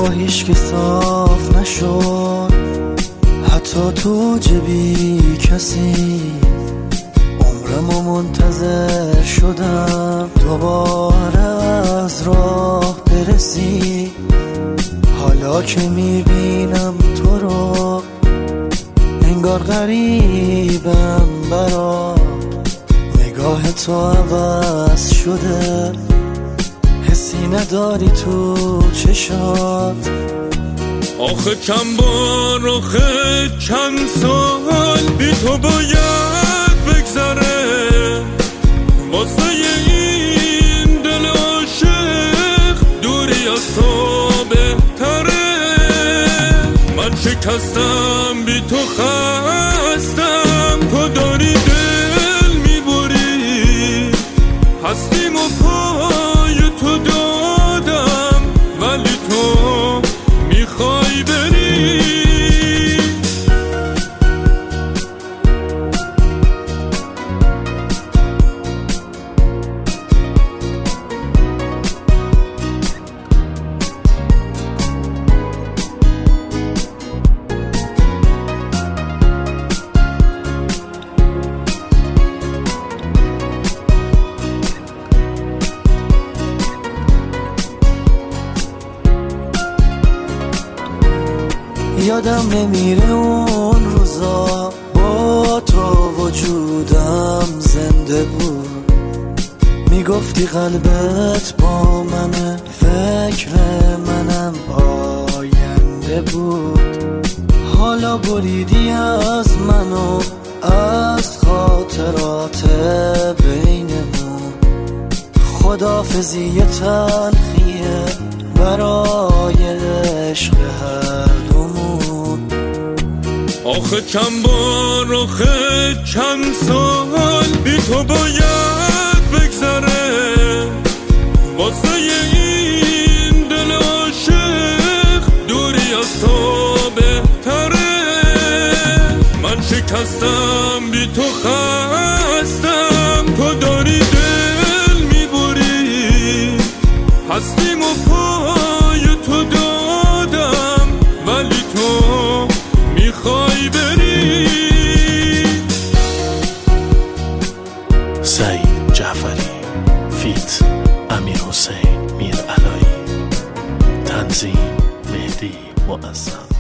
با هیچ که صاف نشد، حتی تو جبی کسی. عمرمو منتظر شدم دوباره از راه برسی. حالا که میبینم تو رو انگار غریبم برات. نگاه تو عوض شده، حسی نداری تو چشات. آخه چند بار، آخه چند سال بی تو باید بگذره. واسه این دل عاشق دوری از تو بهتره. من شکستم بی تو خستم، تو داری دل میبری. هستیم و پای تو دادم، ولی تو میخوای بری. یادم نمیره اون روزا با تو وجودم زنده بود. میگفتی قلبت با منه، فکر منم آینده بود. حالا بریدی از منو، از خاطرات بینمون. خداحافظی تلخیه برای عشق هر دومون. آخه چند بار، آخه چند سال بی تو باید بگذره. واسه این دل عاشق دوری از تو بهتره. من شکستم بی تو خستم، تو داری دل میبری. هستیم و پای تو دادم، ولی تو میخوای بری. سعید جعفری فیت امیر حسین میر علایی، تنظیم مهدی معظم.